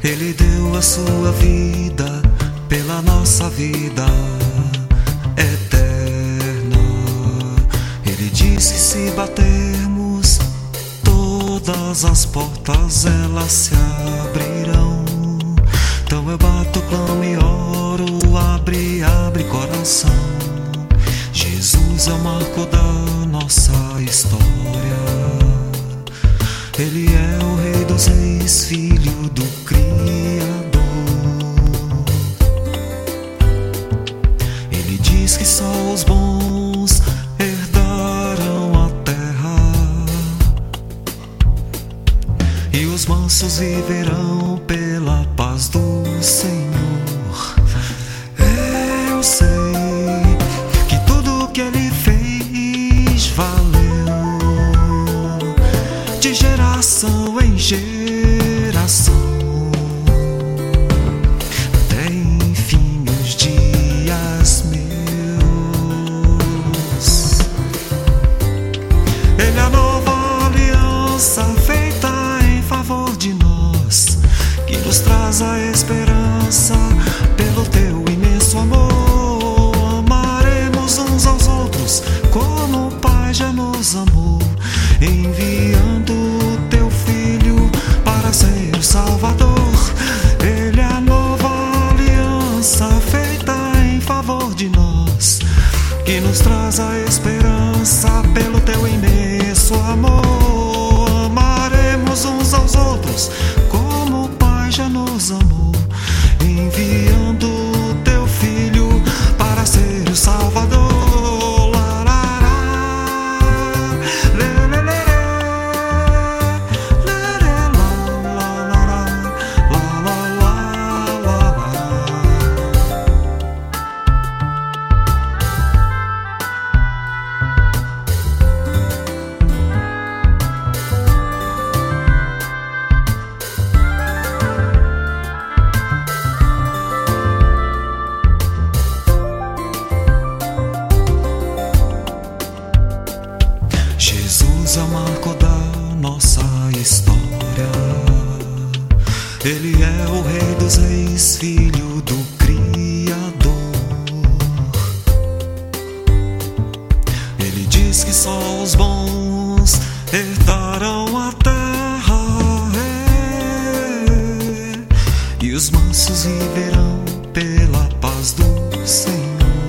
Ele deu a sua vida pela nossa vida eterna. Ele disse que se batermos, todas as portas elas se abrirão. Então eu bato, clamo e oro, abre, abre coração. Jesus é o marco da nossa história. Ele é o Rei dos Reis, Filho do Criador. Ele diz que só os bons herdarão a terra e os mansos viverão pela paz do Senhor. Eu sei que tudo que Ele fez valeu, de geração em geração, até enfim os dias meus. Ele é a nova aliança feita em favor de nós, que nos traz a esperança pelo teu imenso amor. Amaremos uns aos outros como o Pai já nos amou, enviando o teu Filho para ser o Salvador. Ele é a nova aliança feita em favor de nós, que nos traz a esperança pelo teu imenso amor. Amaremos uns aos outros como o Pai já nos amou, enviando o teu Filho para ser o Salvador. Jesus é o marco da nossa história. Ele é o Rei dos Reis, Filho do Criador. Ele diz que só os bons herdarão a terra, e os mansos viverão pela paz do Senhor.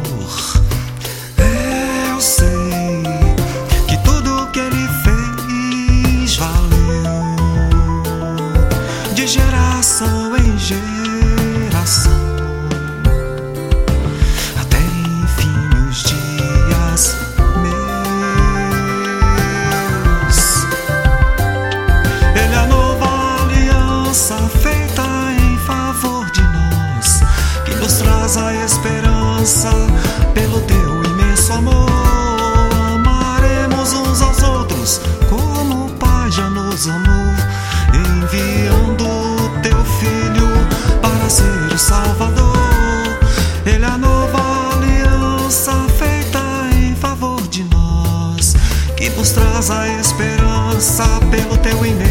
Eu sei de geração em geração, até enfim os dias meus. Ele é a nova aliança feita em favor de nós, que nos traz a esperança pelo teu imenso amor. Amaremos uns aos outros como o Pai já nos amou, enviando o teu Filho para ser o Salvador. Ele é a nova aliança feita em favor de nós, que nos traz a esperança pelo teu imenso